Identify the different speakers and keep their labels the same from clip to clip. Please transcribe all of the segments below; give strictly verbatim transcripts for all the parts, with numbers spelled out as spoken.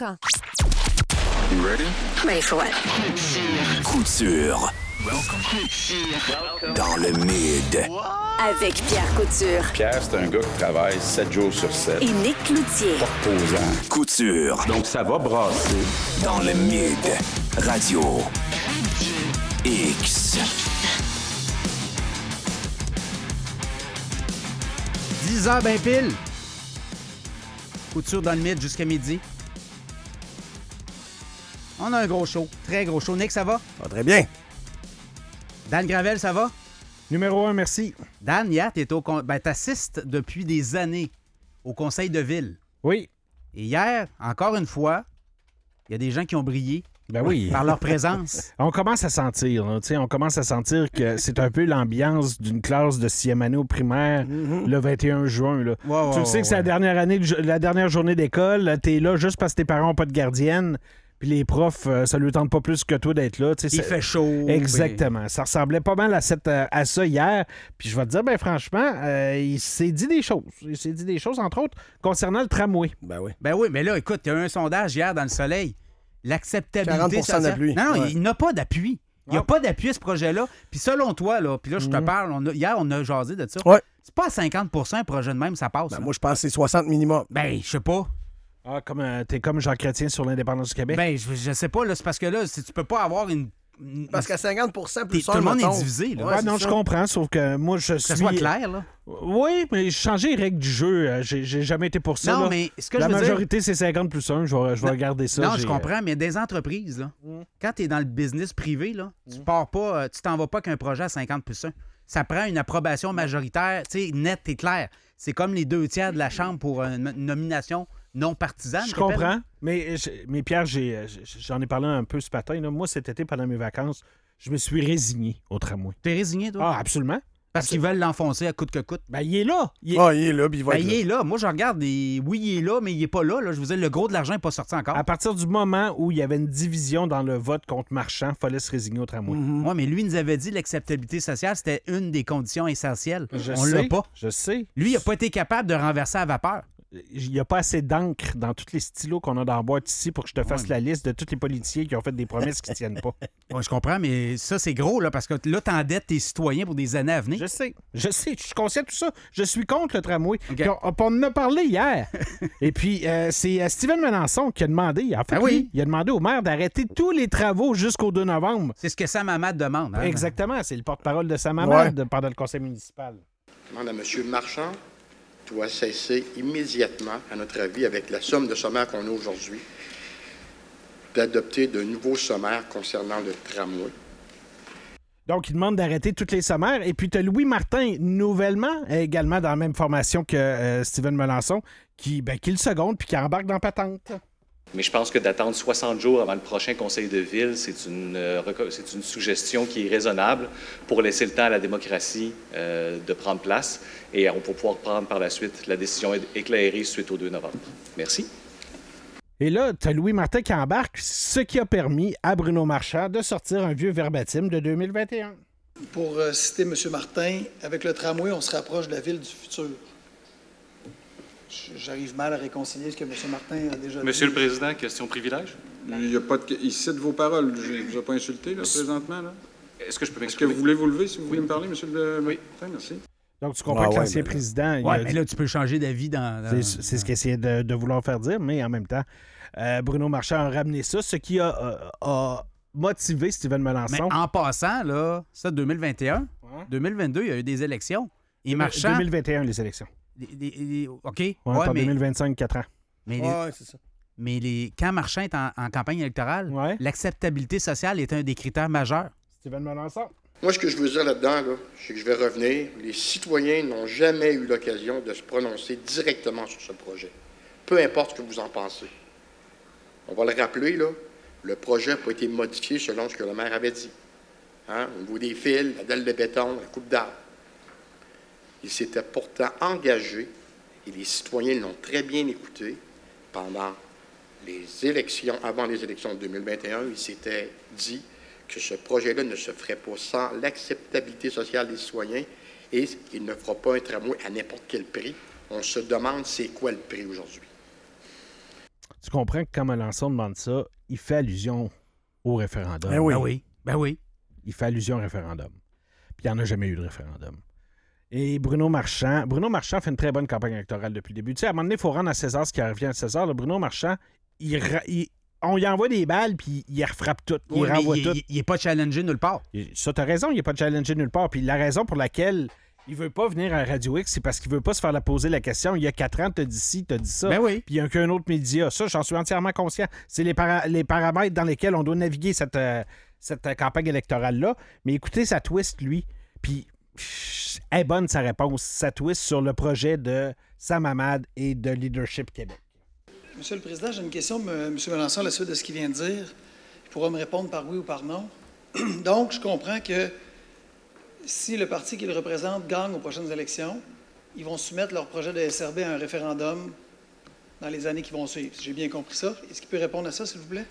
Speaker 1: temps.
Speaker 2: You ready?
Speaker 3: Ready for what?
Speaker 4: Couture. Dans le mid.
Speaker 3: Avec Pierre Couture.
Speaker 2: Pierre, c'est un gars qui travaille sept jours sur sept.
Speaker 3: Et Nick Cloutier.
Speaker 2: Pas reposant.
Speaker 4: Couture.
Speaker 2: Donc, ça va brasser.
Speaker 4: Dans le mid. Radio. X.
Speaker 5: dix heures ben pile. Couture dans le mid jusqu'à midi. On a un gros show. Très gros show. Nick, ça va?
Speaker 6: Ça va très bien.
Speaker 5: Dan Gravel, ça va?
Speaker 6: Numéro un, merci.
Speaker 5: Dan, hier, t'es au con... ben, t'assistes depuis des années au conseil de ville.
Speaker 6: Oui.
Speaker 5: Et hier, encore une fois, il y a des gens qui ont brillé.
Speaker 6: Ben oui.
Speaker 5: Par leur présence.
Speaker 6: On commence à sentir, là, on commence à sentir que c'est un peu l'ambiance d'une classe de sixième année au primaire mm-hmm. le vingt et un juin. Là.
Speaker 5: Wow, wow,
Speaker 6: tu le sais
Speaker 5: wow,
Speaker 6: que c'est
Speaker 5: ouais.
Speaker 6: la dernière année, la dernière journée d'école, t'es là juste parce que tes parents n'ont pas de gardienne. Puis les profs, euh, ça lui tente pas plus que toi d'être là.
Speaker 5: Il
Speaker 6: ça...
Speaker 5: fait chaud.
Speaker 6: Exactement.
Speaker 5: Mais...
Speaker 6: Ça ressemblait pas mal à, cette, à ça hier. Puis je vais te dire, ben franchement, euh, il s'est dit des choses. Il s'est dit des choses, entre autres, concernant le tramway.
Speaker 5: Ben oui. Ben oui, mais là, écoute, il y a eu un sondage hier dans Le Soleil. L'acceptabilité
Speaker 7: quarante pour cent
Speaker 5: sociale...
Speaker 7: d'appui.
Speaker 5: Non, non,
Speaker 7: ouais.
Speaker 5: il n'a pas d'appui. Il n'y a
Speaker 6: Ah.
Speaker 5: pas d'appui à ce projet-là. Puis selon toi, là, puis là, je te
Speaker 6: Mm.
Speaker 5: parle, on a... hier, on a jasé de ça.
Speaker 7: Ouais.
Speaker 5: C'est pas à cinquante pour cent un projet de même, ça passe.
Speaker 7: Ben,
Speaker 5: là.
Speaker 7: moi, je pense que c'est soixante minimum.
Speaker 5: Ben, je sais pas.
Speaker 6: Ah, comme euh, t'es comme Jean Chrétien sur l'indépendance du Québec?
Speaker 5: Ben, je, je sais pas, là, c'est parce que là, si tu peux pas avoir une... une-
Speaker 7: Parce qu'à cinquante pour cent plus
Speaker 5: Tout le
Speaker 7: un,
Speaker 5: monde
Speaker 7: mettons.
Speaker 5: est divisé, là.
Speaker 7: Ouais,
Speaker 6: Ouais,
Speaker 7: c'est
Speaker 6: non,
Speaker 7: ça.
Speaker 6: je comprends, sauf que moi, je
Speaker 5: Que
Speaker 6: suis...
Speaker 5: ça soit clair, là.
Speaker 6: Oui, mais changer les règles du jeu, euh, j'ai, j'ai jamais été pour ça.
Speaker 5: Non,
Speaker 6: là.
Speaker 5: mais ce que
Speaker 6: La
Speaker 5: je veux
Speaker 6: majorité, c'est cinquante plus un. Je vais, je vais
Speaker 5: Non,
Speaker 6: regarder ça.
Speaker 5: Non,
Speaker 6: j'ai,
Speaker 5: je comprends, mais des entreprises, là,
Speaker 6: Mm.
Speaker 5: quand tu es dans le business privé, là, tu pars pas, euh, tu t'en vas pas qu'un projet à cinquante plus un. Ça prend une approbation majoritaire, tu sais, nette et claire. C'est comme les deux tiers de la Chambre pour une une nomination non partisane.
Speaker 6: Je
Speaker 5: qu'appelle.
Speaker 6: comprends, mais, mais Pierre, j'ai, j'en ai parlé un peu ce matin. Là. Moi, cet été, pendant mes vacances, je me suis résigné au tramway.
Speaker 5: T'es résigné, toi?
Speaker 6: Ah, absolument.
Speaker 5: Parce qu'ils veulent l'enfoncer à coûte que coûte.
Speaker 6: Ben, il est là. Il est...
Speaker 7: Ah, il est là, puis il va
Speaker 5: Ben,
Speaker 7: être
Speaker 5: il
Speaker 7: là.
Speaker 5: est là. Moi, je regarde, et... oui, il est là, mais il est pas là. là. Je vous dis, le gros de l'argent n'est pas sorti encore.
Speaker 6: À partir du moment où il y avait une division dans le vote contre Marchand, il fallait se résigner au tramway.
Speaker 7: Mhm.
Speaker 5: Oui, mais lui, il nous avait dit que l'acceptabilité sociale, c'était une des conditions essentielles.
Speaker 6: Je
Speaker 5: On
Speaker 6: sais,
Speaker 5: l'a pas.
Speaker 6: Je sais.
Speaker 5: Lui, il n'a pas été capable de renverser à vapeur.
Speaker 6: Il n'y a pas assez d'encre dans tous les stylos qu'on a dans la boîte ici pour que je te fasse
Speaker 5: Ouais.
Speaker 6: la liste de tous les politiciens qui ont fait des promesses qui ne tiennent pas.
Speaker 5: Oui, je comprends, mais ça, c'est gros, là, parce que là, t'endettes tes citoyens pour des années à venir.
Speaker 6: Je sais, je sais, je suis conscient de tout ça. Je suis contre le tramway.
Speaker 5: OK.
Speaker 6: Puis On, on en a parlé hier. Et puis, euh, c'est euh, Steven Melançon qui a demandé, en fait,
Speaker 5: Ah oui?
Speaker 6: lui, il a demandé au maire d'arrêter tous les travaux jusqu'au deux novembre.
Speaker 5: C'est ce que Sam Hamad demande. Hein?
Speaker 6: Exactement, c'est le porte-parole de Sam Hamad pendant le conseil municipal.
Speaker 8: Je demande à M. Marchand doit cesser immédiatement, à notre avis, avec la somme de sommaires qu'on a aujourd'hui, d'adopter de nouveaux sommaires concernant le tramway.
Speaker 6: Donc, il demande d'arrêter toutes les sommaires. Et puis, tu as Louis Martin, nouvellement, également dans la même formation que euh, Steven Melançon, qui, ben, qui le seconde puis qui embarque dans Patente.
Speaker 9: Mais je pense que d'attendre soixante jours avant le prochain conseil de ville, c'est une, euh, c'est une suggestion qui est raisonnable pour laisser le temps à la démocratie euh, de prendre place et on peut pouvoir prendre par la suite la décision éclairée suite au deux novembre. Merci.
Speaker 6: Et là, tu as Louis Martin qui embarque, ce qui a permis à Bruno Marchand de sortir un vieux verbatim de deux mille vingt et un.
Speaker 10: Pour euh, citer M. Martin, avec le tramway, on se rapproche de la ville du futur. J'arrive mal à réconcilier ce que M. Martin a déjà dit.
Speaker 9: Monsieur le Président, question privilège.
Speaker 2: Il, y a pas de... Il cite vos paroles. Je ne vous ai pas insulté, là, présentement. Là.
Speaker 9: Est-ce que je peux
Speaker 2: Est-ce que
Speaker 9: m'exprimer?
Speaker 2: vous voulez vous lever si vous voulez
Speaker 9: Oui.
Speaker 2: me parler, monsieur le
Speaker 9: Oui.
Speaker 2: Martin? Merci.
Speaker 6: Donc, tu comprends
Speaker 7: Ah
Speaker 6: que
Speaker 7: ouais,
Speaker 6: l'ancien
Speaker 7: ben là.
Speaker 6: président... il
Speaker 5: Ouais,
Speaker 6: a-
Speaker 5: mais là, tu peux changer d'avis dans... dans-
Speaker 6: C'est, c'est ce qu'il essayait de, de vouloir faire dire, mais en même temps, euh, Bruno Marchand a ramené ça, ce qui a, euh, a motivé Steven
Speaker 5: Mais
Speaker 6: Melançon.
Speaker 5: en passant, là, ça, deux mille vingt et un,
Speaker 6: Ouais.
Speaker 5: deux mille vingt-deux, il y a eu des élections. Et Marchand...
Speaker 6: deux mille vingt et un, les élections.
Speaker 5: les- les- les- OK,
Speaker 6: Ouais,
Speaker 5: ouais,
Speaker 6: pas
Speaker 5: mais,
Speaker 6: deux mille vingt-cinq, quatre ans.
Speaker 5: mais, les-
Speaker 7: Ouais, c'est ça.
Speaker 5: mais les, quand Marchand est en, en campagne électorale,
Speaker 6: Ouais.
Speaker 5: l'acceptabilité sociale est un des critères majeurs.
Speaker 6: Steven Melançon.
Speaker 8: Moi, ce que je veux dire là-dedans, là, c'est que je vais revenir. Les citoyens n'ont jamais eu l'occasion de se prononcer directement sur ce projet. Peu importe ce que vous en pensez. On va le rappeler, là, le projet n'a pas été modifié selon ce que le maire avait dit. Hein? Au niveau des fils, la dalle de béton, la coupe d'arbre. Il s'était pourtant engagé, et les citoyens l'ont très bien écouté, pendant les élections, avant les élections de deux mille vingt et un, il s'était dit que ce projet-là ne se ferait pas sans l'acceptabilité sociale des citoyens et il ne fera pas un tramway à n'importe quel prix. On se demande c'est quoi le prix aujourd'hui.
Speaker 6: Tu comprends que quand Melançon demande ça, il fait allusion au référendum.
Speaker 7: Ben oui.
Speaker 5: Ben oui. Ben oui.
Speaker 6: Il fait allusion au référendum. Puis il n'y en a jamais eu de référendum. Et Bruno Marchand, Bruno Marchand fait une très bonne campagne électorale depuis le début. Tu sais, à un moment donné, il faut rendre à César ce qui revient à César. Là, Bruno Marchand, il, ra- il- on lui envoie des balles, puis il refrappe tout. Il
Speaker 5: Oui, mais
Speaker 6: renvoie
Speaker 5: il,
Speaker 6: tout.
Speaker 5: il- il est pas challengé nulle part.
Speaker 6: Il- Ça, t'as raison, il n'est pas challengé nulle part. Puis la raison pour laquelle il veut pas venir à Radio X, c'est parce qu'il veut pas se faire la poser la question. Il y a quatre ans, t'as dit ci, t'as dit ça.
Speaker 5: Ben oui.
Speaker 6: Puis il n'y a qu'un autre média. Ça, j'en suis entièrement conscient. C'est les, para- les paramètres dans lesquels on doit naviguer cette, euh, cette euh, campagne électorale-là. Mais écoutez, ça twist, lui. Puis, pff, est bonne sa réponse. Ça twist sur le projet de Sam Hamad et de Leadership Québec.
Speaker 10: Monsieur le Président, j'ai une question, M. Melançon, à la suite de ce qu'il vient de dire. Il pourra me répondre par oui ou par non. Donc, je comprends que si le parti qu'il représente gagne aux prochaines élections, ils vont soumettre leur projet de S R B à un référendum dans les années qui vont suivre. Si j'ai bien compris ça, est-ce qu'il peut répondre à ça, s'il vous plaît?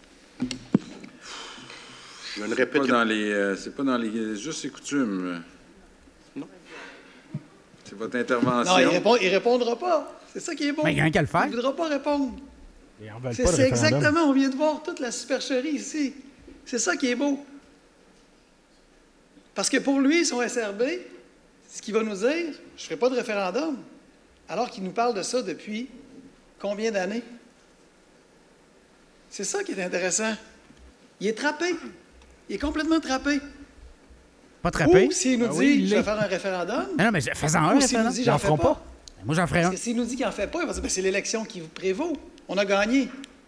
Speaker 8: Je ne
Speaker 2: Pas
Speaker 8: répéterai
Speaker 2: dans les, euh, c'est pas dans les juste et coutumes.
Speaker 8: Non.
Speaker 2: C'est votre intervention.
Speaker 10: Non, il répond, il répondra pas. C'est ça qui est bon.
Speaker 5: Ben, il y a un qu'à le faire.
Speaker 10: Il ne voudra pas répondre.
Speaker 6: Et on veut
Speaker 10: C'est
Speaker 6: pas de
Speaker 10: c'est
Speaker 6: référendum.
Speaker 10: exactement, on vient de voir toute la supercherie ici. C'est ça qui est beau. Parce que pour lui, son S R B, ce qu'il va nous dire, je ne ferai pas de référendum, alors qu'il nous parle de ça depuis combien d'années? C'est ça qui est intéressant. Il est trappé. Il est complètement trappé.
Speaker 5: Pas trappé.
Speaker 10: Ou s'il nous
Speaker 6: Ah
Speaker 10: dit,
Speaker 6: oui, il
Speaker 10: je vais
Speaker 6: l'est.
Speaker 10: faire un référendum,
Speaker 5: Ah non, mais fais-en un,
Speaker 10: ou s'il nous
Speaker 5: référendum.
Speaker 10: dit,
Speaker 6: J'en
Speaker 10: j'en fais
Speaker 6: feront
Speaker 10: pas.
Speaker 6: pas.
Speaker 5: Moi, j'en ferais un.
Speaker 10: Parce que s'il nous dit qu'il n'en fait pas, il va dire, ben, c'est l'élection qui vous prévaut. On a gagné.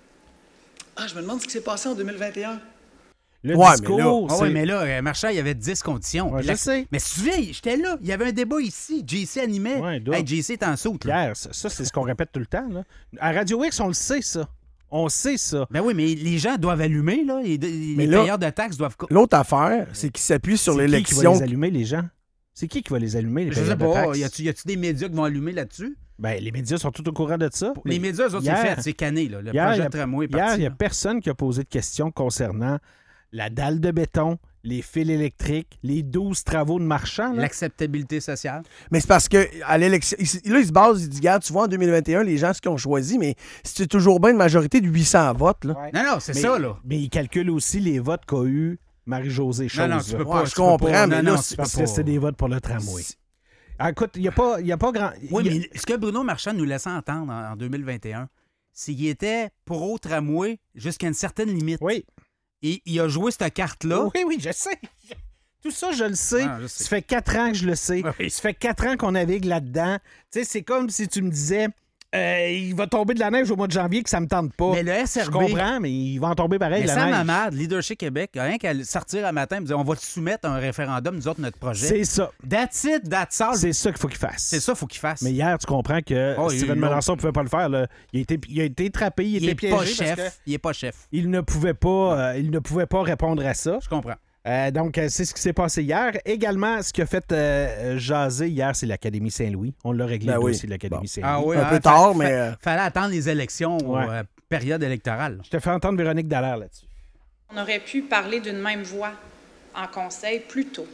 Speaker 10: Ah, je me demande ce qui s'est passé en deux mille vingt et un.
Speaker 6: Le
Speaker 7: Ouais, mais
Speaker 6: discours,
Speaker 5: Ah
Speaker 6: c'est...
Speaker 5: oui, mais là, euh, Marchand, il y avait dix conditions.
Speaker 6: Ouais,
Speaker 5: Puis
Speaker 6: je
Speaker 5: la-
Speaker 6: sais.
Speaker 5: Mais si tu te souviens, j'étais là. Il y avait un débat ici. J C animait.
Speaker 6: Ouais, doit.
Speaker 5: hey, J C est en saute. là.
Speaker 6: Pierre, ça, ça, c'est ce qu'on répète tout le temps. Là. À Radio X, on le sait, ça. On sait ça.
Speaker 5: Ben oui, mais les gens doivent allumer, là. Les, les
Speaker 7: Mais là-
Speaker 5: payeurs de taxes doivent. co-
Speaker 7: L'autre affaire, c'est qu'il s'appuie sur
Speaker 6: C'est qui qui va
Speaker 7: l'élection.
Speaker 6: les allumer, les gens? C'est qui qui va les allumer, les
Speaker 5: Je sais
Speaker 6: payeurs de
Speaker 5: pas.
Speaker 6: taxes?
Speaker 5: Y a-tu y a-tu des médias qui vont allumer là-dessus?
Speaker 6: Ben, les médias sont tout au courant de ça.
Speaker 5: Les
Speaker 6: Mais
Speaker 5: médias, eux autres, c'est
Speaker 6: hier-
Speaker 5: fait. C'est cané, là. Le
Speaker 6: hier,
Speaker 5: projet
Speaker 6: y a-
Speaker 5: de tramway est
Speaker 6: Hier,
Speaker 5: parti.
Speaker 6: il n'y a
Speaker 5: là.
Speaker 6: personne qui a posé de questions concernant la dalle de béton, les fils électriques, les douze travaux de marchands. là.
Speaker 5: L'acceptabilité sociale.
Speaker 7: Mais c'est parce que à l'élection. il- Là, il se base, il dit, regarde, tu vois, en deux mille vingt et un, les gens, ce qu'ils ont choisi, mais c'est toujours bien une majorité de huit cents votes. Là.
Speaker 6: Ouais.
Speaker 5: Non, non, c'est
Speaker 6: Mais-
Speaker 5: ça, là.
Speaker 6: Mais ils calculent aussi les votes qu'a eu Marie-Josée Chose.
Speaker 5: Non, non, tu
Speaker 6: là.
Speaker 5: peux
Speaker 7: Ouais,
Speaker 5: pas.
Speaker 7: je
Speaker 5: tu peux
Speaker 7: comprends,
Speaker 5: pas.
Speaker 7: mais
Speaker 5: Non,
Speaker 7: là,
Speaker 5: non,
Speaker 7: c'est
Speaker 5: tu
Speaker 6: Parce
Speaker 5: peux
Speaker 6: que
Speaker 5: pas.
Speaker 6: c'était des votes pour le tramway. Ah, écoute, il n'y a, pas- y a pas grand...
Speaker 5: Oui,
Speaker 6: y a-
Speaker 5: mais ce que Bruno Marchand nous laissait entendre en, en deux mille vingt et un, c'est qu'il était pour au tramway jusqu'à une certaine limite.
Speaker 6: Oui.
Speaker 5: Et il a joué cette carte-là.
Speaker 6: Oui, oui, je sais. Tout ça, je le sais.
Speaker 5: Ah, je sais.
Speaker 6: Ça fait quatre ans que je le sais.
Speaker 5: Oui.
Speaker 6: Ça fait quatre ans qu'on navigue là-dedans. Tu sais, c'est comme si tu me disais, euh, il va tomber de la neige au mois de janvier que ça me tente pas.
Speaker 5: Mais le S
Speaker 6: Je
Speaker 5: R B.
Speaker 6: comprends, mais il va en tomber pareil,
Speaker 5: Mais
Speaker 6: la
Speaker 5: Sam
Speaker 6: neige.
Speaker 5: Hamad, Leadership Québec, rien qu'à sortir un matin et dire on va te soumettre à un référendum, nous autres, notre projet.
Speaker 6: C'est ça.
Speaker 5: That's it, that's all.
Speaker 6: C'est ça qu'il faut qu'il fasse.
Speaker 5: C'est ça, faut qu'il fasse.
Speaker 6: Mais hier, tu comprends que
Speaker 5: Oh, il-
Speaker 6: Steven
Speaker 5: il-
Speaker 6: Melançon ne pouvait pas le faire. Là. Il, a été, il a été trappé, il,
Speaker 5: il
Speaker 6: était
Speaker 5: est
Speaker 6: piégé
Speaker 5: pas
Speaker 6: parce
Speaker 5: chef.
Speaker 6: que
Speaker 5: Il est pas chef.
Speaker 6: il ne pouvait pas, euh, il ne pouvait pas répondre à ça.
Speaker 5: Je comprends.
Speaker 6: Euh, donc, euh, c'est ce qui s'est passé hier. Également, ce qui a fait euh, jaser hier, c'est l'Académie Saint-Louis. On l'a réglé
Speaker 7: Ben
Speaker 6: le
Speaker 7: oui.
Speaker 6: dossier de l'Académie
Speaker 7: Bon.
Speaker 6: Saint-Louis.
Speaker 5: Ah oui,
Speaker 7: Un
Speaker 5: hein,
Speaker 7: peu
Speaker 5: fa-
Speaker 7: tard,
Speaker 5: fa-
Speaker 7: mais, euh,
Speaker 5: Fallait attendre les élections aux
Speaker 6: Ouais.
Speaker 5: euh, périodes électorales.
Speaker 6: Je te fais entendre Véronique Dallaire là-dessus.
Speaker 1: On aurait pu parler d'une même voix en conseil plus tôt.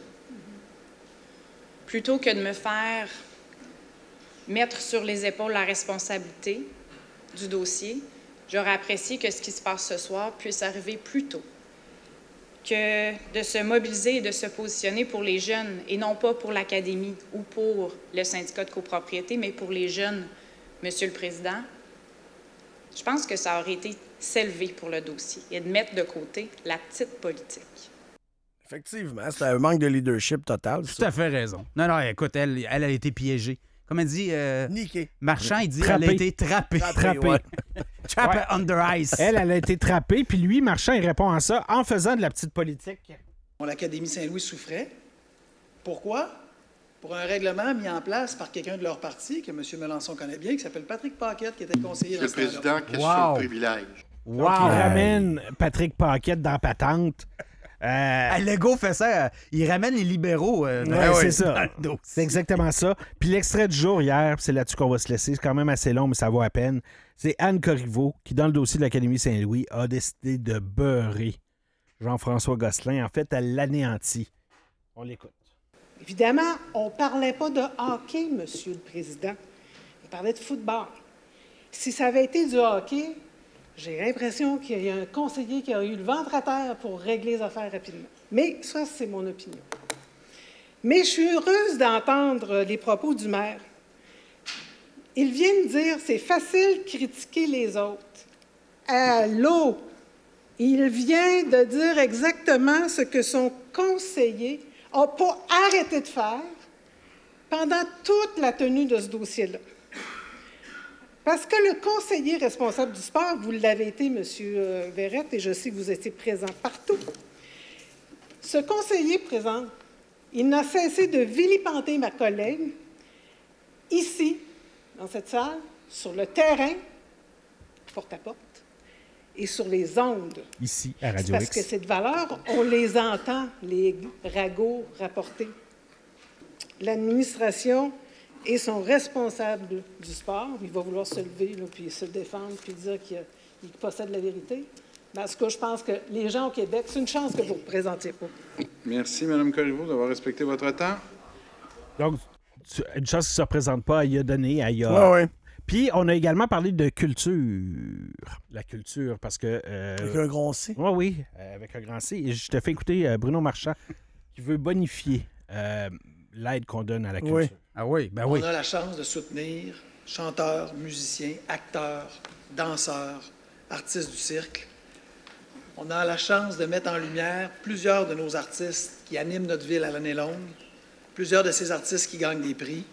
Speaker 1: Plutôt que de me faire mettre sur les épaules la responsabilité du dossier, j'aurais apprécié que ce qui se passe ce soir puisse arriver plus tôt. Que de se mobiliser et de se positionner pour les jeunes, et non pas pour l'Académie ou pour le syndicat de copropriété, mais pour les jeunes, Monsieur le Président. Je pense que ça aurait été s'élever pour le dossier et de mettre de côté la petite politique.
Speaker 7: Effectivement, c'est un manque de leadership total.
Speaker 5: Tout à fait raison. Non, non, écoute, elle, elle a été piégée. Comme elle dit, euh,
Speaker 7: Niqué.
Speaker 5: Marchand, il dit
Speaker 6: Trappé.
Speaker 5: elle a été trappée.
Speaker 6: Trappé.
Speaker 7: ouais.
Speaker 5: Trapped
Speaker 6: Ouais.
Speaker 5: under ice.
Speaker 6: Elle, elle a été trappée, puis lui, Marchand, il répond à ça en faisant de la petite politique.
Speaker 10: Bon, l'Académie Saint-Louis souffrait. Pourquoi? Pour un règlement mis en place par quelqu'un de leur parti, que M. Melançon connaît bien, qui s'appelle Patrick Paquette, qui était conseiller
Speaker 8: Monsieur
Speaker 10: dans
Speaker 8: le
Speaker 10: ce temps-là.
Speaker 8: Président, question
Speaker 5: Wow.
Speaker 8: de privilège.
Speaker 6: Donc,
Speaker 5: Wow.
Speaker 6: il ramène Patrick Paquette dans Patente. Euh,
Speaker 5: Ah, Legault fait ça. euh, il ramène les libéraux. euh, dans-
Speaker 6: Ouais,
Speaker 5: dans
Speaker 6: c'est
Speaker 5: le
Speaker 6: ça.
Speaker 5: dos.
Speaker 6: C'est exactement ça. Puis l'extrait du jour hier, c'est là-dessus qu'on va se laisser. C'est quand même assez long, mais ça vaut à peine. C'est Anne Corriveau qui, dans le dossier de l'Académie Saint-Louis, a décidé de beurrer Jean-François Gosselin. En fait, elle l'anéantit. On l'écoute.
Speaker 11: Évidemment, on ne parlait pas de hockey, Monsieur le Président. On parlait de football. Si ça avait été du hockey, J'ai l'impression qu'il y a un conseiller qui a eu le ventre à terre pour régler les affaires rapidement. Mais ça, c'est mon opinion. Mais je suis heureuse d'entendre les propos du maire. Il vient de dire c'est facile de critiquer les autres. Allô? Il vient de dire exactement ce que son conseiller n'a pas arrêté de faire pendant toute la tenue de ce dossier-là. Parce que le conseiller responsable du sport, vous l'avez été, M. Verrette, et je sais que vous étiez présent partout. Ce conseiller présent, il n'a cessé de vilipender ma collègue, ici, dans cette salle, sur le terrain, porte à porte, et sur les ondes.
Speaker 6: Ici, à Radio
Speaker 11: Parce
Speaker 6: X.
Speaker 11: que c'est de valeur, on les entend, les ragots rapportés. L'administration et son responsable du sport, il va vouloir se lever, là, puis se défendre, puis dire qu'il il possède la vérité. Mais en tout cas, je pense que les gens au Québec, c'est une chance que vous ne représentiez pas.
Speaker 2: Merci, Mme Corriveau, d'avoir respecté votre temps.
Speaker 6: Donc, tu- une chose qui ne se représente pas, elle y a donné, elle y a...
Speaker 7: Ouais, ouais.
Speaker 6: Puis, on a également parlé de culture. La culture, parce que... euh,
Speaker 7: Avec un grand C.
Speaker 6: Oui, oui, euh, avec un grand C. Et je te fais écouter euh, Bruno Marchand, qui veut bonifier euh, l'aide qu'on donne à la culture.
Speaker 7: Oui.
Speaker 5: Ah oui, ben oui.
Speaker 10: On a la chance de soutenir chanteurs, musiciens, acteurs, danseurs, artistes du cirque. On a la chance de mettre en lumière plusieurs de nos artistes qui animent notre ville à l'année longue, plusieurs de ces artistes qui gagnent des prix.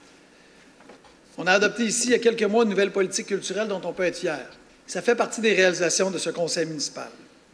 Speaker 10: On a adopté ici, il y a quelques mois, une nouvelle politique culturelle dont on peut être fier. Ça fait partie des réalisations de ce conseil municipal.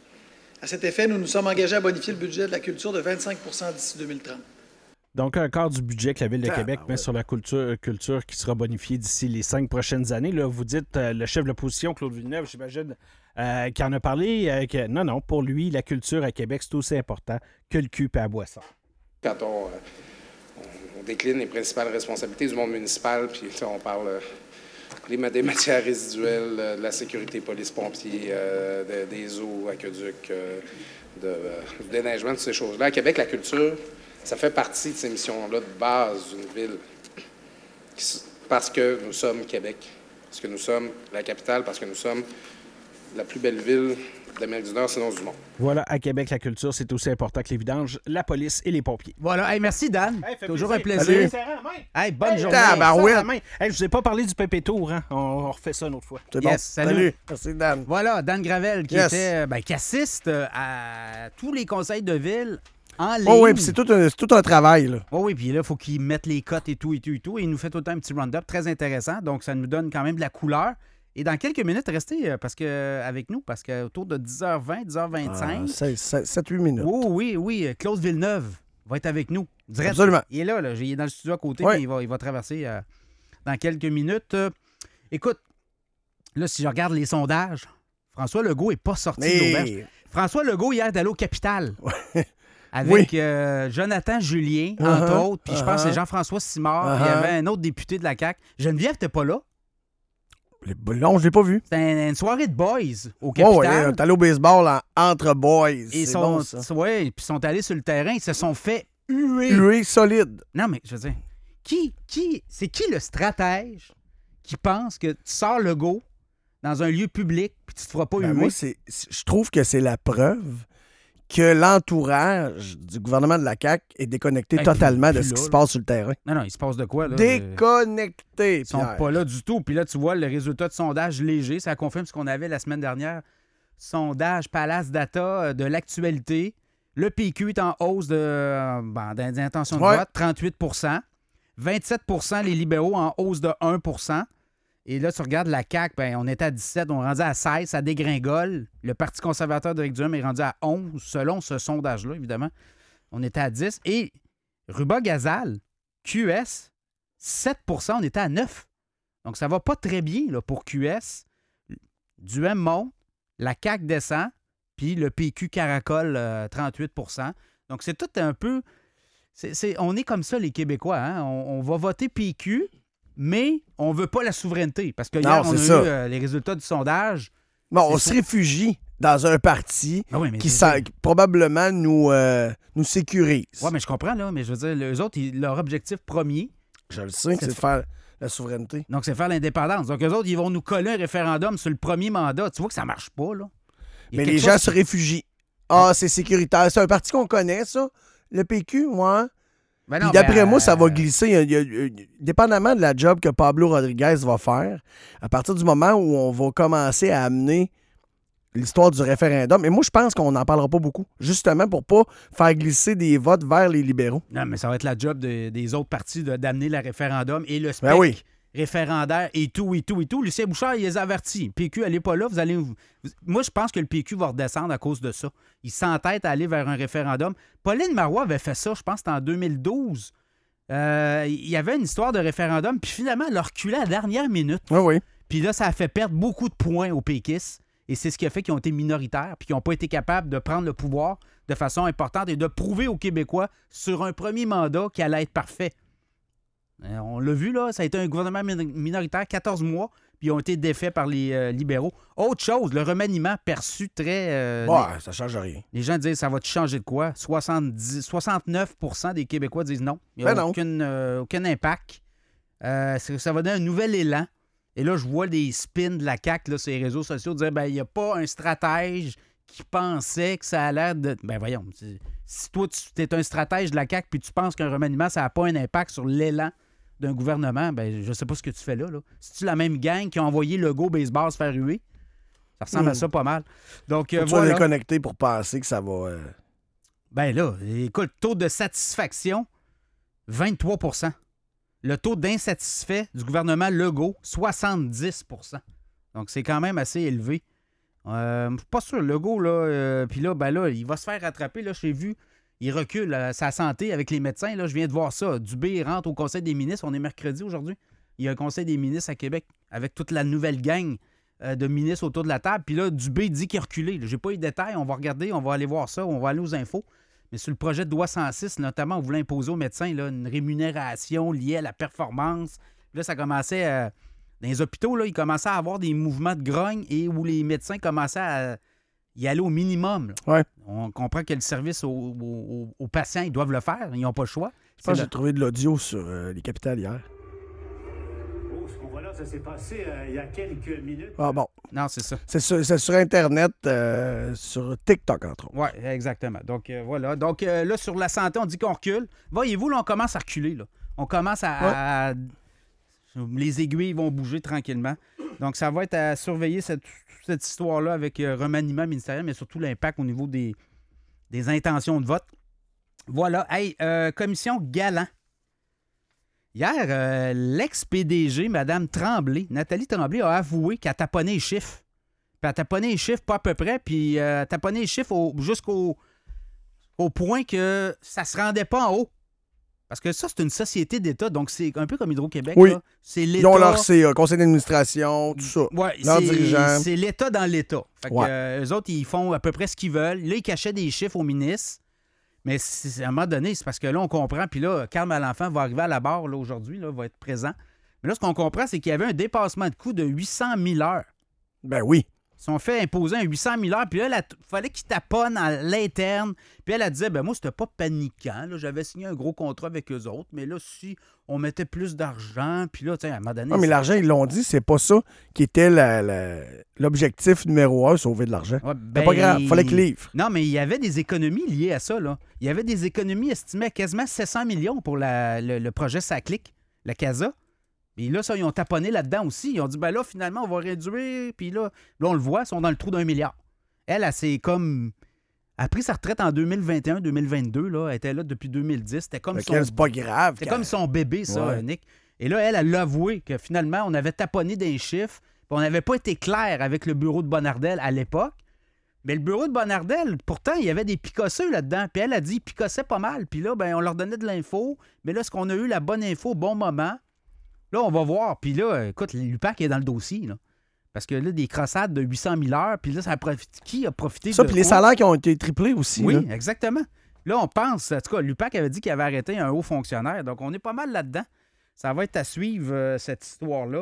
Speaker 10: À cet effet, nous nous sommes engagés à bonifier le budget de la culture de vingt-cinq pour cent d'ici deux mille trente.
Speaker 6: Donc, un quart du budget que la Ville de
Speaker 7: Ah,
Speaker 6: Québec
Speaker 7: ben
Speaker 6: met
Speaker 7: ouais.
Speaker 6: sur la culture, culture qui sera bonifiée d'ici les cinq prochaines années. Là, vous dites, euh, le chef de l'opposition, Claude Villeneuve, j'imagine, euh, qui en a parlé, euh, que non, non, pour lui, la culture à Québec, c'est aussi important que le cul et la boisson.
Speaker 12: Quand on, euh, on- on décline les principales responsabilités du monde municipal, puis tu sais, on parle euh, des, ma- des matières résiduelles, euh, de la sécurité police-pompiers, euh, de- des eaux, aqueducs, euh, de, euh, du déneigement, toutes ces choses-là. À Québec, la culture, ça fait partie de ces missions-là de base d'une ville. Qui s- Parce que nous sommes Québec, parce que nous sommes la capitale, parce que nous sommes la plus belle ville d'Amérique du Nord, sinon du monde.
Speaker 6: Voilà, à Québec, la culture, c'est aussi important que les vidanges, la police et les pompiers.
Speaker 5: Voilà. Hey, merci, Dan.
Speaker 6: Hey, fait
Speaker 5: Toujours
Speaker 6: plaisir.
Speaker 5: un plaisir.
Speaker 7: Salut.
Speaker 5: Hey, bonne
Speaker 6: Hey,
Speaker 5: journée.
Speaker 7: tabarouette.
Speaker 6: ça, la main. Hey, je vous ai pas parlé du Pépé Tour, hein? On, on refait ça une autre fois.
Speaker 7: C'est
Speaker 5: Yes,
Speaker 7: bon.
Speaker 5: salut.
Speaker 7: Merci, Dan.
Speaker 5: Voilà, Dan Gravel, qui
Speaker 7: Yes.
Speaker 5: était, ben, qui assiste euh, à tous les conseils de ville en ligne.
Speaker 7: Oh oui, puis c'est tout, un- c'est tout un travail, là.
Speaker 5: Oh oui, puis là, il faut qu'ils mettent les cotes et tout, et tout, et tout. Et il nous fait tout le temps un petit round-up très intéressant. Donc, ça nous donne quand même de la couleur. Et dans quelques minutes, restez euh, parce que, avec nous, parce qu'autour de dix heures vingt, dix heures vingt-cinq.
Speaker 7: sept huit minutes.
Speaker 5: Oh oui, oui, Claude Villeneuve va être avec nous. Direct.
Speaker 7: Absolument.
Speaker 5: Il est là, là. Il est dans le studio à côté,
Speaker 7: Ouais.
Speaker 5: puis il va, il va traverser euh, dans quelques minutes. Euh, écoute, là, si je regarde les sondages, François Legault n'est pas sorti de l'auberge.
Speaker 7: Mais...
Speaker 5: François Legault, hier, est allé au Capitale. Avec
Speaker 7: Oui.
Speaker 5: euh, Jonathan Julien,
Speaker 7: Uh-huh,
Speaker 5: entre autres, puis je pense que
Speaker 7: uh-huh.
Speaker 5: c'est Jean-François Simard, puis il y
Speaker 7: Uh-huh.
Speaker 5: avait un autre député de la C A Q. Geneviève, t'es pas là?
Speaker 7: Les- Non, je l'ai pas vu.
Speaker 5: C'était une soirée de boys au
Speaker 7: Oh,
Speaker 5: Capitale.
Speaker 7: ouais, t'es allé au baseball en- entre boys.
Speaker 5: et
Speaker 7: C'est
Speaker 5: sont,
Speaker 7: bon, ça.
Speaker 5: ouais, puis sont allés sur le terrain, ils se sont fait huer.
Speaker 7: Hué solide.
Speaker 5: Non, mais je veux dire, qui, qui, c'est qui le stratège qui pense que tu sors le go dans un lieu public puis tu te feras pas
Speaker 7: Ben,
Speaker 5: huer?
Speaker 7: moi, c'est, c'est- je trouve que c'est la preuve que l'entourage du gouvernement de la C A Q est déconnecté
Speaker 5: Hey,
Speaker 7: totalement
Speaker 5: puis-
Speaker 7: de
Speaker 5: puis
Speaker 7: ce
Speaker 5: là,
Speaker 7: qui se
Speaker 5: là.
Speaker 7: passe sur le terrain.
Speaker 5: Non, non, il se passe de quoi, là?
Speaker 7: Déconnecté,
Speaker 5: Ils sont
Speaker 7: Pierre.
Speaker 5: pas là du tout. Puis là, tu vois le résultat de sondage léger. Ça confirme ce qu'on avait la semaine dernière. Sondage Palace Data euh, de l'actualité. Le P Q est en hausse de, euh, ben, d'intention de
Speaker 7: Ouais.
Speaker 5: vote, trente-huit pour cent. vingt-sept pour cent les libéraux en hausse de un pour cent. Et là, tu regardes la C A Q, ben, on était à dix-sept, on est rendu à seize, ça dégringole. Le Parti conservateur d'Éric Duhem est rendu à onze, selon ce sondage-là, évidemment. On était à dix. Et Ruba-Gazal, Q S, sept pour cent, on était à neuf. Donc, ça va pas très bien là, pour Q S. Duhem monte, la C A Q descend, puis le P Q caracole euh, trente-huit pour cent. Donc, c'est tout un peu... c'est- c'est- on est comme ça, les Québécois. Hein? On, on va voter P Q, mais on veut pas la souveraineté. Parce que
Speaker 7: Non,
Speaker 5: hier, on a
Speaker 7: c'est ça.
Speaker 5: eu euh, les résultats du sondage.
Speaker 7: Bon, on
Speaker 5: C'est
Speaker 7: se réfugie dans un parti
Speaker 5: Ah oui, mais
Speaker 7: qui,
Speaker 5: c'est-
Speaker 7: sent- qui probablement nous, euh, nous sécurise.
Speaker 5: Oui, mais je comprends, là. Mais je veux dire, les autres, ils- leur objectif premier,
Speaker 7: Je le sais,
Speaker 5: c'est
Speaker 7: c'est de faire, la souveraineté.
Speaker 5: Donc, c'est faire l'indépendance. Donc, eux autres, ils vont nous coller un référendum sur le premier mandat. Tu vois que ça marche pas, là.
Speaker 7: Mais les gens se réfugient. Ah, c'est sécuritaire. C'est un parti qu'on connaît, ça. Le P Q, moi.
Speaker 5: Ben non,
Speaker 7: Puis d'après
Speaker 5: ben,
Speaker 7: moi, ça va
Speaker 5: euh,
Speaker 7: glisser. Il y a- il y a- il y a- dépendamment de la job que Pablo Rodriguez va faire, à partir du moment où on va commencer à amener l'histoire du référendum, et moi, je pense qu'on n'en parlera pas beaucoup, justement pour pas faire glisser des votes vers les libéraux.
Speaker 5: Non, mais ça va être la job de- des autres partis de- d'amener le référendum et le spectre
Speaker 7: Ben oui.
Speaker 5: référendaire et tout, et tout, et tout. Lucien Bouchard, il les a avertis. P Q, elle n'est pas là. Vous allez... vous- Moi, je pense que le P Q va redescendre à cause de ça. Il s'entête à aller vers un référendum. Pauline Marois avait fait ça, je pense, c'était en deux mille douze. Euh, il y avait une histoire de référendum, puis finalement, elle a reculé à la dernière minute.
Speaker 7: Oui, oui.
Speaker 5: Puis là, ça a fait perdre beaucoup de points aux péquistes. Et c'est ce qui a fait qu'ils ont été minoritaires, puis qu'ils n'ont pas été capables de prendre le pouvoir de façon importante et de prouver aux Québécois sur un premier mandat qu'il allait être parfait. Euh, On l'a vu, là, ça a été un gouvernement min- minoritaire, quatorze mois, puis ils ont été défaits par les euh, libéraux. Autre chose, le remaniement perçu très... euh,
Speaker 7: Ouais, ça change rien.
Speaker 5: les gens disent, ça va-tu changer de quoi? soixante-dix, soixante-neuf pour cent des Québécois disent non. Il n'y a
Speaker 7: Ben non.
Speaker 5: aucune, euh, aucun impact. Euh, c'est- ça va donner un nouvel élan. Et là, je vois des spins de la C A Q là, sur les réseaux sociaux dire, ben il n'y a pas un stratège qui pensait que ça a l'air de... Ben voyons, c'est- si toi, tu es un stratège de la C A Q puis tu penses qu'un remaniement, ça n'a pas un impact sur l'élan d'un gouvernement, ben je sais pas ce que tu fais là. là. C'est-tu la même gang qui a envoyé le go baseball se faire ruer? Ça ressemble
Speaker 7: Hmm.
Speaker 5: à ça pas mal. Donc, euh,
Speaker 7: Faut-tu
Speaker 5: voilà.
Speaker 7: les connecter pour penser que ça va... euh,
Speaker 5: Ben là, écoute, taux de satisfaction, vingt-trois pour cent. Le taux d'insatisfait du gouvernement Legault, soixante-dix pour cent. Donc, c'est quand même assez élevé. Euh, je suis pas sûr, Legault, là, euh, puis là, ben là, il va se faire rattraper. Là, j'ai vu, il recule euh, sa santé avec les médecins. Là, je viens de voir ça. Dubé rentre au Conseil des ministres. On est mercredi aujourd'hui. Il y a un Conseil des ministres à Québec avec toute la nouvelle gang euh, de ministres autour de la table. Puis là, Dubé dit qu'il a reculé. J'ai pas eu de détails. On va regarder, on va aller voir ça. On va aller aux infos. Mais sur le projet de loi cent six, notamment, on voulait imposer aux médecins là, une rémunération liée à la performance. Là, ça commençait à... Dans les hôpitaux, là, il commençait à avoir des mouvements de grogne et où les médecins commençaient à y aller au minimum. là.
Speaker 7: Ouais.
Speaker 5: On comprend que le service aux, aux- aux patients, ils doivent le faire. Ils n'ont pas le choix.
Speaker 7: Je pense que
Speaker 5: C'est
Speaker 7: j'ai
Speaker 5: le-
Speaker 7: trouvé de l'audio sur euh, les capitales hier.
Speaker 13: Oh, ce qu'on voit là, ça s'est passé euh, il y a quelques minutes.
Speaker 7: Ah bon.
Speaker 5: Non, c'est ça.
Speaker 7: C'est sur, c'est sur Internet, euh, sur TikTok, entre autres.
Speaker 5: Oui, exactement. Donc, euh, voilà. Donc, euh, là, sur la santé, on dit qu'on recule. Voyez-vous, là, on commence à reculer. Là. On commence à, à- Les aiguilles vont bouger tranquillement. Donc, ça va être à surveiller cette, cette histoire-là avec euh, remaniement ministériel, mais surtout l'impact au niveau des, des intentions de vote. Voilà. Hey, euh, commission Galant. Hier, euh, l'ex-P D G, Mme Tremblay, Nathalie Tremblay, a avoué qu'elle taponnait les chiffres. Puis elle taponnait les chiffres pas à peu près, puis euh, elle taponnait les chiffres au- jusqu'au au point que ça se rendait pas en haut. Parce que ça, c'est une société d'État, donc c'est un peu comme Hydro-Québec.
Speaker 7: Oui.
Speaker 5: là. C'est l'État.
Speaker 7: Ils ont leur C A, conseil d'administration, tout ça.
Speaker 5: Ouais,
Speaker 7: leurs
Speaker 5: c'est-
Speaker 7: dirigeants.
Speaker 5: c'est l'État dans l'État. Fait que,
Speaker 7: Ouais.
Speaker 5: euh, eux autres, ils font à peu près ce qu'ils veulent. Là, ils cachaient des chiffres au ministre. Mais c'est- à un moment donné, c'est parce que là, on comprend. Puis là, Carl Malenfant va arriver à la barre là, aujourd'hui, là, va être présent. Mais là, ce qu'on comprend, c'est qu'il y avait un dépassement de coût de huit cent mille heures.
Speaker 7: Ben oui.
Speaker 5: Ils se sont fait imposer un huit cent mille heures. Puis là, il fallait qu'ils taponnent à l'interne. Puis elle, elle disait, ben moi, c'était pas paniquant. là. J'avais signé un gros contrat avec eux autres. Mais là, si on mettait plus d'argent, puis là, tu sais, à un moment donné...
Speaker 7: Non, mais
Speaker 5: c'est-
Speaker 7: l'argent, ils l'ont dit, c'est pas ça qui était la- la- l'objectif numéro un, sauver de l'argent.
Speaker 5: Ouais,
Speaker 7: C'est
Speaker 5: ben,
Speaker 7: pas grave, fallait qu'ils livrent.
Speaker 5: Non, mais il y avait des économies liées à ça. Là. Il y avait des économies estimées à quasiment sept cents millions pour la- le, le projet Saclic, la CASA. Et là, ça, ils ont taponné là-dedans aussi. Ils ont dit, ben là, finalement, on va réduire. Puis là, là on le voit, ils sont dans le trou d'un milliard. Elle, elle, c'est comme... Elle a pris sa retraite en deux mille vingt et un deux mille vingt-deux. Là. Elle était là depuis deux mille dix. C'était comme
Speaker 7: Fait
Speaker 5: son...
Speaker 7: qu'elle, c'est pas grave.
Speaker 5: C'était
Speaker 7: qu'elle-
Speaker 5: comme son bébé, ça,
Speaker 7: Ouais.
Speaker 5: Nick. Et là, elle, elle l'a avoué que finalement, on avait taponné des chiffres. Puis on n'avait pas été clair avec le bureau de Bonnardel à l'époque. Mais le bureau de Bonnardel, pourtant, il y avait des picosseux là-dedans. Puis elle a dit qu'ils picossaient pas mal. Puis là, ben, on leur donnait de l'info. Mais là, est-ce qu'on a eu la bonne info au bon moment? Là, on va voir. Puis là, écoute, l'U P A C est dans le dossier. Là. Parce que là, des crossades de huit cent mille heures. Puis là, ça a profité. Qui a profité
Speaker 7: Ça,
Speaker 5: de
Speaker 7: puis les
Speaker 5: quoi?
Speaker 7: salaires qui ont été triplés aussi.
Speaker 5: Oui,
Speaker 7: là.
Speaker 5: exactement. Là, on pense, en tout cas, l'U P A C avait dit qu'il avait arrêté un haut fonctionnaire. Donc, on est pas mal là-dedans. Ça va être à suivre, euh, cette histoire-là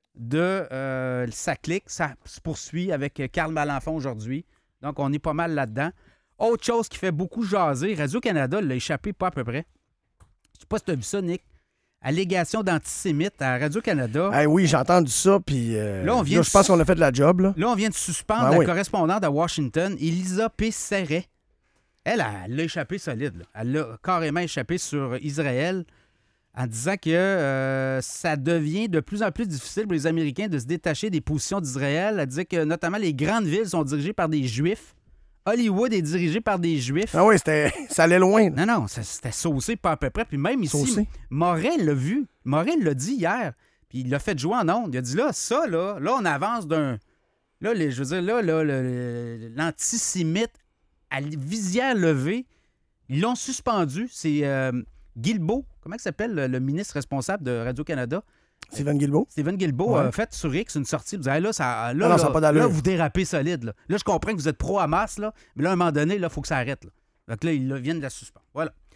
Speaker 5: de euh, Saclic. Ça se poursuit avec euh, Carl Malenfant aujourd'hui. Donc, on est pas mal là-dedans. Autre chose qui fait beaucoup jaser, Radio-Canada l'a échappé pas à peu près. Je sais pas si tu as vu ça, Nick. allégation d'antisémites à Radio-Canada.
Speaker 7: Hey, oui, j'ai entendu ça, puis euh,
Speaker 5: Là, on vient
Speaker 7: là,
Speaker 5: de
Speaker 7: je pense
Speaker 5: sus-
Speaker 7: qu'on a fait de la job. Là,
Speaker 5: Là, on vient de suspendre
Speaker 7: Ah
Speaker 5: la
Speaker 7: oui.
Speaker 5: correspondante à Washington, Elisa P. Serret. Elle, elle l'a échappé solide. là. Elle l'a carrément échappé sur Israël en disant que euh, ça devient de plus en plus difficile pour les Américains de se détacher des positions d'Israël. Elle disait que notamment les grandes villes sont dirigées par des Juifs. Hollywood est dirigé par des Juifs.
Speaker 7: Ah oui, c'était, ça allait loin.
Speaker 5: Non, non, ça- c'était saucé pas à peu près. Puis même ici,
Speaker 7: Saucé.
Speaker 5: Morel l'a vu. Morel l'a dit hier. Puis il l'a fait jouer en ondes. Il a dit là, ça, là, là, on avance d'un. Là, les- je veux dire, là, là, le- le- l'antisémite à la visière levée, ils l'ont suspendu. C'est euh, Guilbeault, comment il s'appelle, le, le ministre responsable de Radio-Canada?
Speaker 7: Steven Guilbeault.
Speaker 5: Steven Guilbeault
Speaker 7: Ouais.
Speaker 5: a fait sur X une sortie. Vous avez là, ça, là,
Speaker 7: Ah non,
Speaker 5: là,
Speaker 7: ça a pas d'allure.
Speaker 5: là, vous dérapez solide. Là, Là, je comprends que vous êtes pro-Hamas, là, mais là, à un moment donné, il faut que ça arrête. Là. Donc là, ils là, viennent de la suspendre. Voilà.